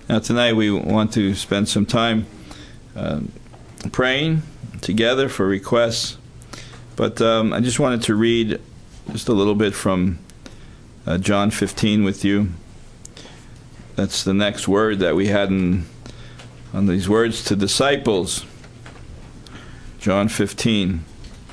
Now tonight we want to spend some time praying together for requests, but I just wanted to read just a little bit from John 15 with you. That's the next word that we had on these words to disciples. John 15.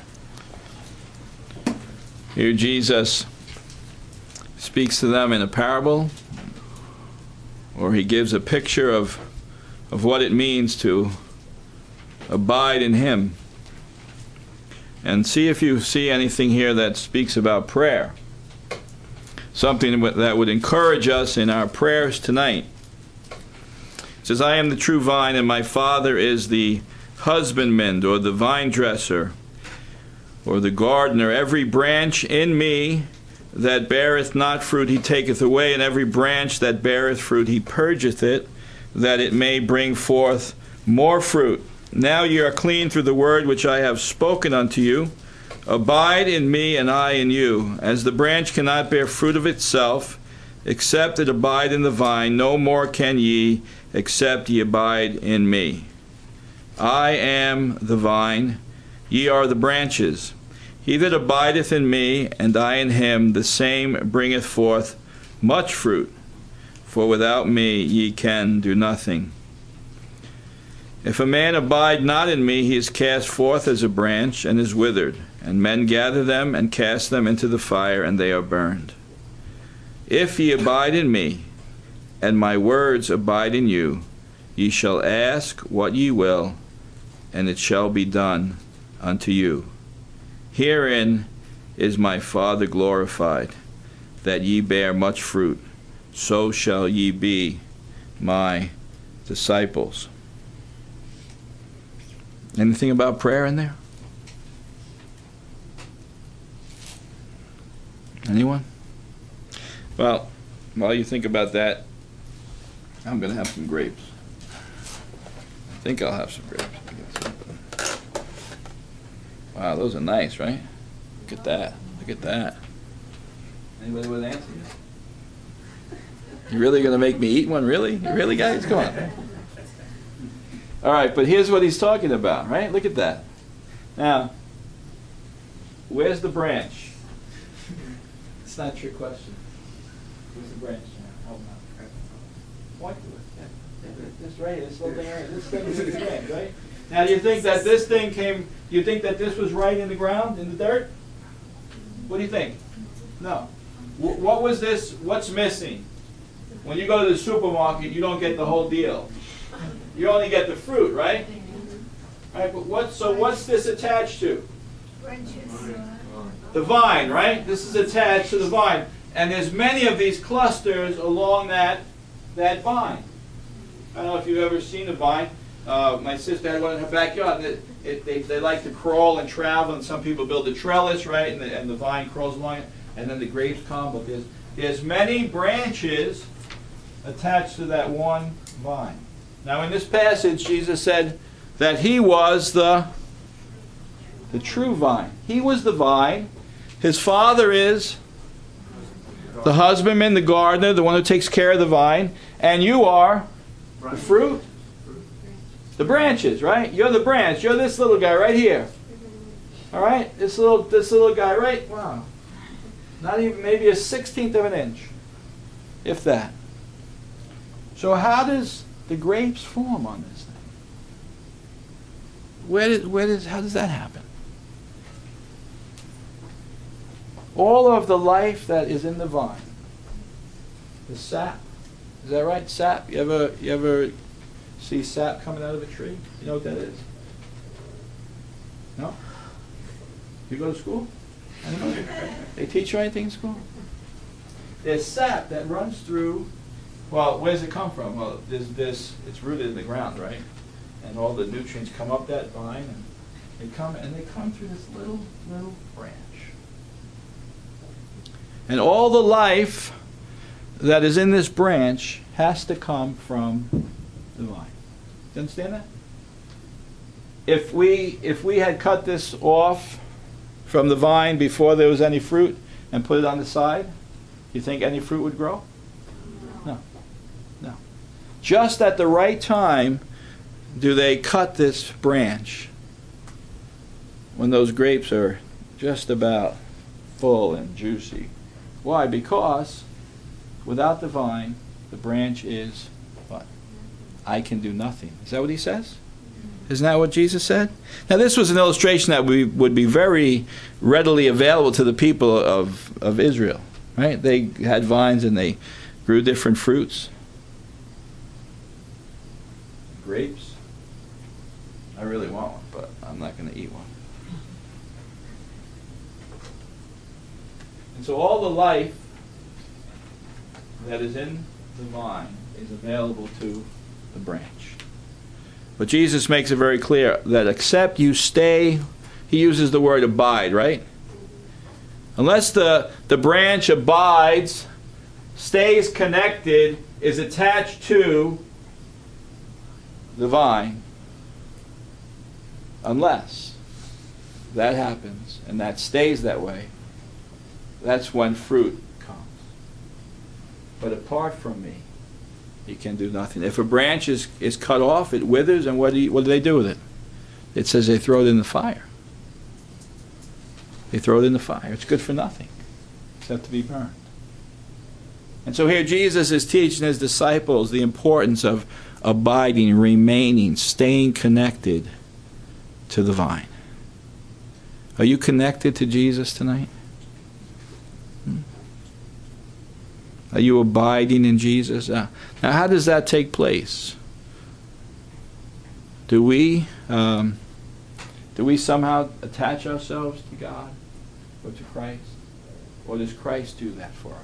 Here Jesus speaks to them in a parable, or he gives a picture of what it means to abide in him. And see if you see anything here that speaks about prayer. Something that would encourage us in our prayers tonight. It says, I am the true vine, and my Father is the husbandman, or the vine dresser, or the gardener. Every branch in me that beareth not fruit he taketh away, and every branch that beareth fruit he purgeth it, that it may bring forth more fruit. Now ye are clean through the word which I have spoken unto you. Abide in me, and I in you. As the branch cannot bear fruit of itself, except it abide in the vine, no more can ye, except ye abide in me. I am the vine, ye are the branches. He that abideth in me, and I in him, the same bringeth forth much fruit. For without me ye can do nothing. If a man abide not in me, he is cast forth as a branch, and is withered. And men gather them, and cast them into the fire, and they are burned. If ye abide in me, and my words abide in you, ye shall ask what ye will, and it shall be done unto you. Herein is my Father glorified, that ye bear much fruit, so shall ye be my disciples. Anything about prayer in there? Anyone? Well, while you think about that, I'm going to have some grapes. I think I'll have some grapes. Wow, those are nice, right? Look at that. Look at that. Anybody with answers? You really going to make me eat one? Really? You really, guys? Come on. All right, but here's what he's talking about, right? Look at that. Now, where's the branch? It's not a trick question. Where's the branch? Point to it. Yeah. This right here, this little thing right here. This thing is the branch, right? Now, do you think that this thing came, do you think that this was right in the ground, in the dirt? What do you think? No. What was this? What's missing? When you go to the supermarket, you don't get the whole deal. You only get the fruit, right? Right, but what's this attached to? Branches. The vine, right? This is attached to the vine. And there's many of these clusters along that vine. I don't know if you've ever seen a vine. My sister had one in her backyard. And they like to crawl and travel, and some people build a trellis, right? And the vine crawls along it, and then the grapes come. But there's many branches attached to that one vine. Now, in this passage, Jesus said that he was the true vine. He was the vine. His Father is the husbandman, the gardener, the one who takes care of the vine. And you are the fruit, the branches, right? You're the branch. You're this little guy right here. All right? This little guy, right? Wow. Not even maybe a 16th of an inch, if that. So how does the grapes form on this thing? How does that happen? All of the life that is in the vine, the sap, is that right? Sap. You ever see sap coming out of a tree? You know what that is? No? You go to school? Anybody? They teach you anything in school? There's sap that runs through. Well, where does it come from? Well, it's rooted in the ground, right? And all the nutrients come up that vine, and they come through this little branch. And all the life that is in this branch has to come from the vine. Do you understand that? If we had cut this off from the vine before there was any fruit and put it on the side, you think any fruit would grow? No. just at the right time do they cut this branch when those grapes are just about full and juicy. Why? Because without the vine, the branch is what? I can do nothing. Is that what he says? Isn't that what Jesus said? Now this was an illustration that would be very readily available to the people of Israel. Right? They had vines and they grew different fruits. Grapes. I really want one, but I'm not going to eat one. And so all the life that is in the vine is available to the branch. But Jesus makes it very clear that except you stay, he uses the word abide, right? Unless the branch abides, stays connected, is attached to the vine, unless that happens and that stays that way, that's when fruit comes. But apart from me, you can do nothing. If a branch is cut off, it withers, and what do they do with it? It says they throw it in the fire. They throw it in the fire. It's good for nothing except to be burned. And so here Jesus is teaching his disciples the importance of abiding, remaining, staying connected to the vine. Are you connected to Jesus tonight? Are you abiding in Jesus? Now, how does that take place? Do we somehow attach ourselves to God or to Christ? Or does Christ do that for us?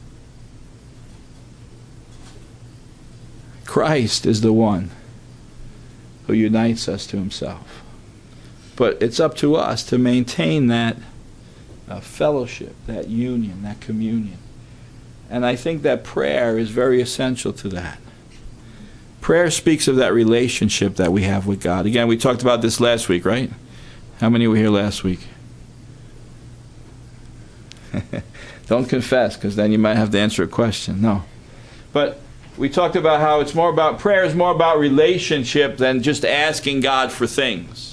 Christ is the one who unites us to himself. But it's up to us to maintain that fellowship, that union, that communion. And I think that prayer is very essential to that. Prayer speaks of that relationship that we have with God. Again, we talked about this last week, right? How many were here last week? Don't confess, because then you might have to answer a question. No. But we talked about how it's more about, prayer is more about relationship than just asking God for things.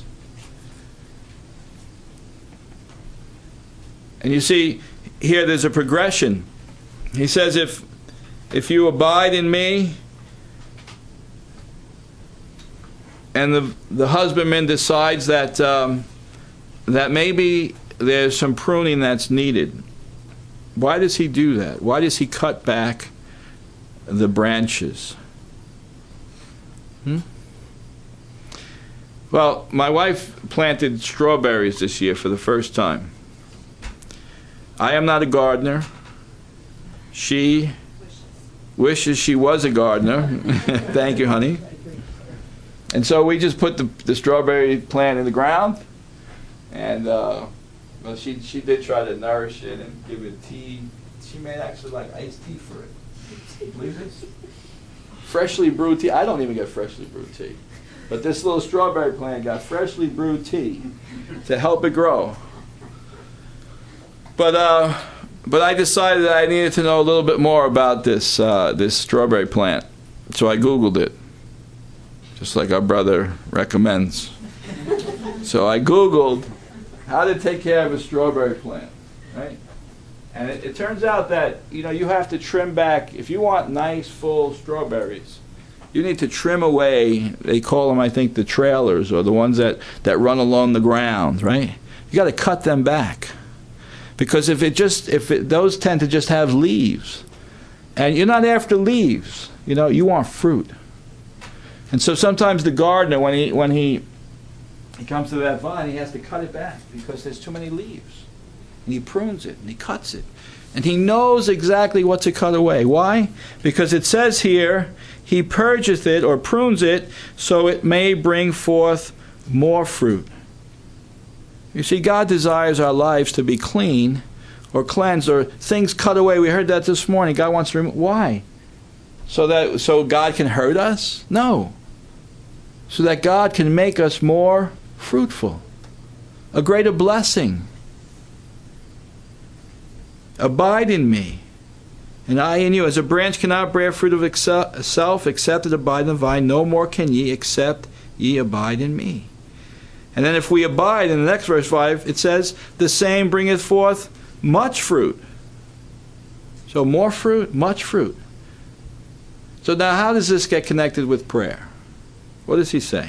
And you see, here there's a progression. He says, if you abide in me, and the husbandman decides that that maybe there's some pruning that's needed. Why does he do that? Why does he cut back the branches? Well, my wife planted strawberries this year for the first time. I am not a gardener. She wishes she was a gardener. Thank you, honey. And so we just put the strawberry plant in the ground, and well, she did try to nourish it and give it tea. She made actually like iced tea for it. Can you believe this? Freshly brewed tea. I don't even get freshly brewed tea, but this little strawberry plant got freshly brewed tea to help it grow. But I decided that I needed to know a little bit more about this this strawberry plant, so I Googled it, just like our brother recommends. So I Googled how to take care of a strawberry plant, right? And it turns out that you have to trim back if you want nice full strawberries. You need to trim away. They call them, I think, the trailers, or the ones that run along the ground, right? You got to cut them back. Because those tend to just have leaves, and you're not after leaves, you want fruit. And so sometimes the gardener, when he comes to that vine, he has to cut it back because there's too many leaves, and he prunes it and he cuts it, and he knows exactly what to cut away. Why? Because it says here, he purgeth it or prunes it so it may bring forth more fruit. You see, God desires our lives to be clean or cleansed or things cut away. We heard that this morning. God wants to remove. Why? So God can hurt us? No. So that God can make us more fruitful. A greater blessing. Abide in me. and I in you. As a branch cannot bear fruit of itself, except it abide in the vine, no more can ye, except ye abide in me. And then if we abide, in the next verse 5, it says, the same bringeth forth much fruit. So more fruit, much fruit. So now how does this get connected with prayer? What does he say?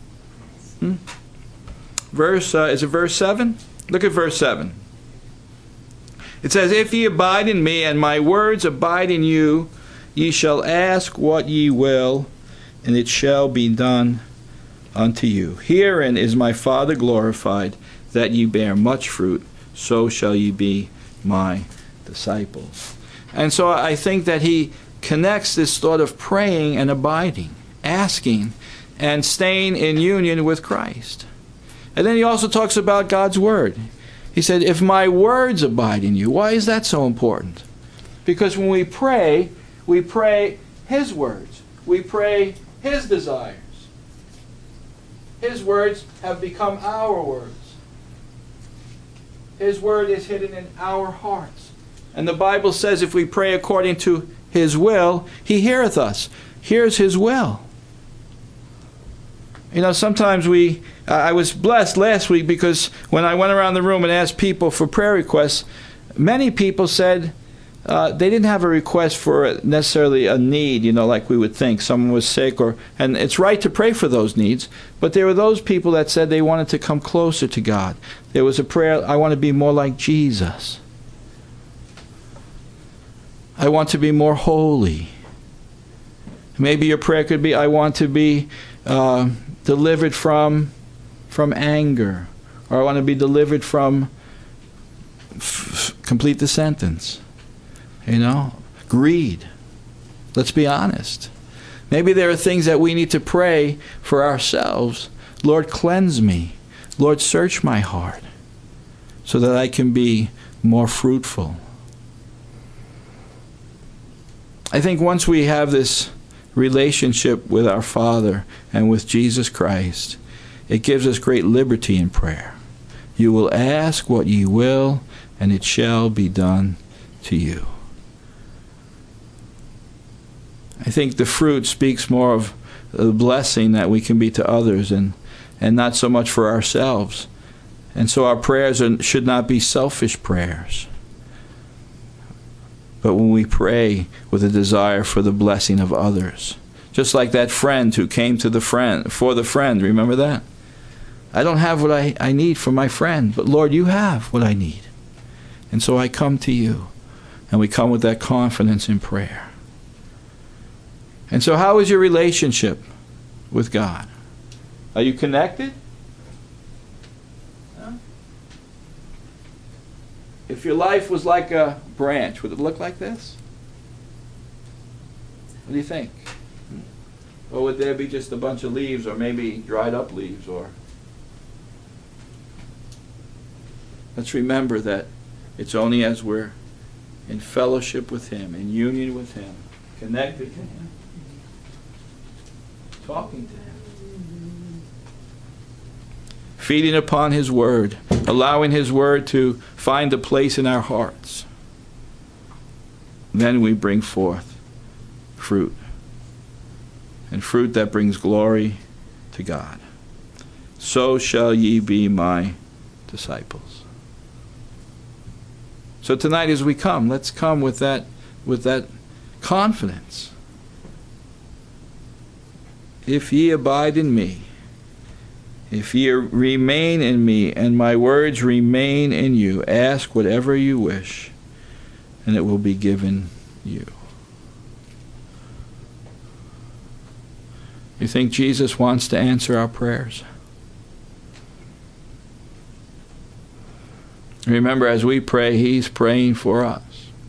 Is it verse 7? Look at verse 7. It says, if ye abide in me, and my words abide in you, ye shall ask what ye will, and it shall be done unto you. Herein is my Father glorified, that ye bear much fruit, so shall ye be my disciples. And so I think that he connects this thought of praying and abiding, asking, and staying in union with Christ. And then he also talks about God's Word. He said, if my words abide in you. Why is that so important? Because when we pray His words. We pray His desires. His words have become our words. His Word is hidden in our hearts. And the Bible says if we pray according to His will, He heareth us. Here's His will. You know, sometimes I was blessed last week because when I went around the room and asked people for prayer requests, many people said they didn't have a request for necessarily a need, you know, like we would think. Someone was sick, and it's right to pray for those needs, but there were those people that said they wanted to come closer to God. There was a prayer, I want to be more like Jesus. I want to be more holy. Maybe your prayer could be, I want to be delivered from anger, or I want to be delivered from complete the sentence, you know, greed. Let's be honest. Maybe there are things that we need to pray for ourselves. Lord, cleanse me. Lord, search my heart so that I can be more fruitful. I think once we have this relationship with our Father and with Jesus Christ, it gives us great liberty in prayer. You will ask what ye will, and it shall be done to you. I think the fruit speaks more of the blessing that we can be to others and not so much for ourselves. And so our prayers should not be selfish prayers. But when we pray with a desire for the blessing of others, just like that friend who came to the friend, remember that? I don't have what I need for my friend, but Lord, you have what I need. And so I come to you, and we come with that confidence in prayer. And so how is your relationship with God? Are you connected? Huh? If your life was like a branch, would it look like this? What do you think? Or would there be just a bunch of leaves, or maybe dried up leaves? Or let's remember that it's only as we're in fellowship with Him, in union with Him, connected to Him, talking to Him, feeding upon His Word, allowing His Word to find a place in our hearts, then we bring forth fruit. And fruit that brings glory to God. So shall ye be my disciples. So tonight as we come, let's come with that confidence. If ye abide in me, if ye remain in me, and my words remain in you, ask whatever you wish, and it will be given you. You think Jesus wants to answer our prayers? Remember, as we pray, He's praying for us.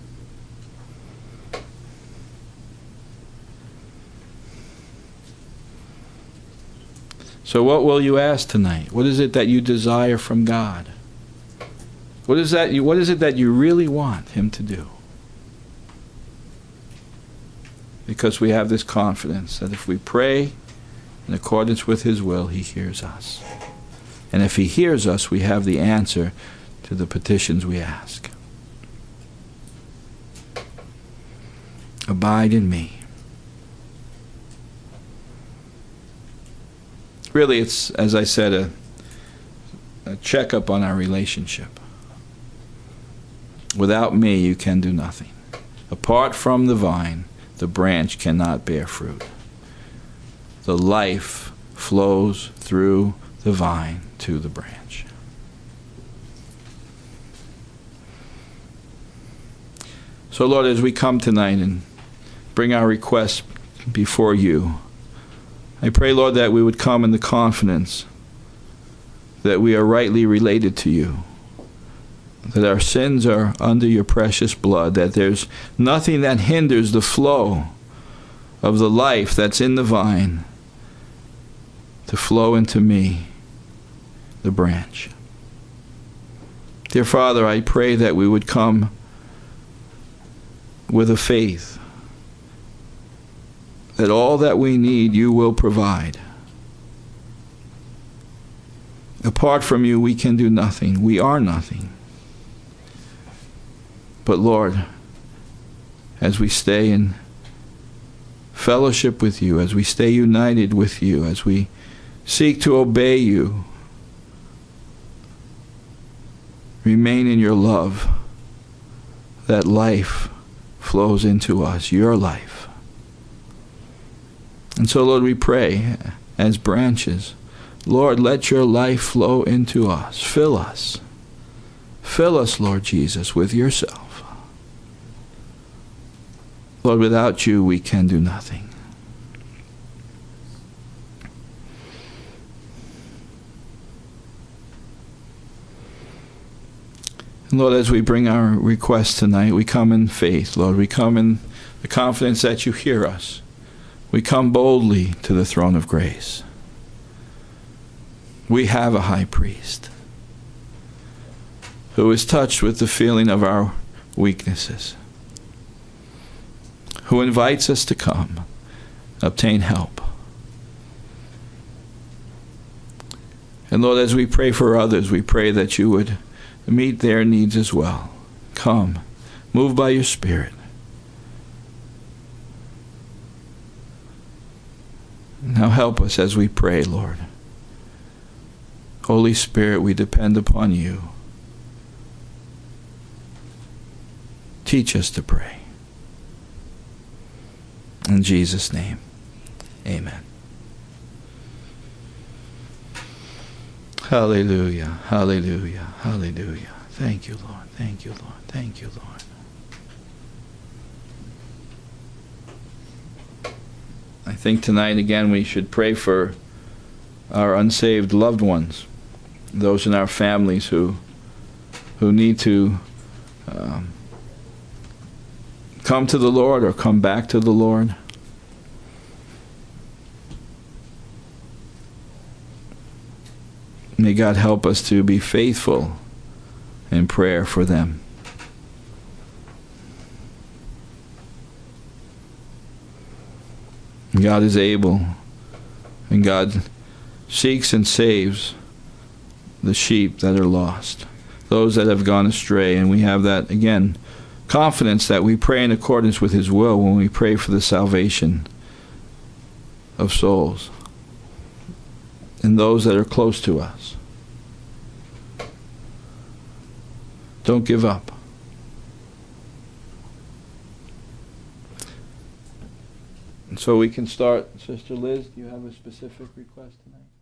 So what will you ask tonight? What is it that you desire from God? What is it that you really want Him to do? Because we have this confidence that if we pray in accordance with His will, He hears us. And if He hears us, we have the answer to the petitions we ask. Abide in me. Really, it's, as I said, a checkup on our relationship. Without me, you can do nothing. Apart from the vine, the branch cannot bear fruit. The life flows through the vine to the branch. So, Lord, as we come tonight and bring our requests before you, I pray, Lord, that we would come in the confidence that we are rightly related to you, that our sins are under your precious blood, that there's nothing that hinders the flow of the life that's in the vine to flow into me, the branch. Dear Father, I pray that we would come with a faith that all that we need you will provide. Apart from you, we can do nothing. We are nothing. But Lord, as we stay in fellowship with you, as we stay united with you, as we seek to obey you, remain in your love, that life flows into us, your life. And so, Lord, we pray as branches, Lord, let your life flow into us. Fill us. Fill us, Lord Jesus, with yourself. Lord, without you, we can do nothing. And Lord, as we bring our requests tonight, we come in faith, Lord. We come in the confidence that you hear us. We come boldly to the throne of grace. We have a high priest who is touched with the feeling of our weaknesses, who invites us to come, obtain help. And Lord, as we pray for others, we pray that you would meet their needs as well. Come, move by your Spirit. Now help us as we pray, Lord. Holy Spirit, we depend upon you. Teach us to pray. In Jesus' name, amen. Hallelujah, hallelujah, hallelujah. Thank you, Lord. Thank you, Lord. Thank you, Lord. I think tonight, again, we should pray for our unsaved loved ones, those in our families who need to come to the Lord or come back to the Lord. May God help us to be faithful in prayer for them. God is able, and God seeks and saves the sheep that are lost, those that have gone astray. And we have that, again, confidence that we pray in accordance with his will when we pray for the salvation of souls and those that are close to us. Don't give up. And so we can start. Sister Liz, do you have a specific request tonight?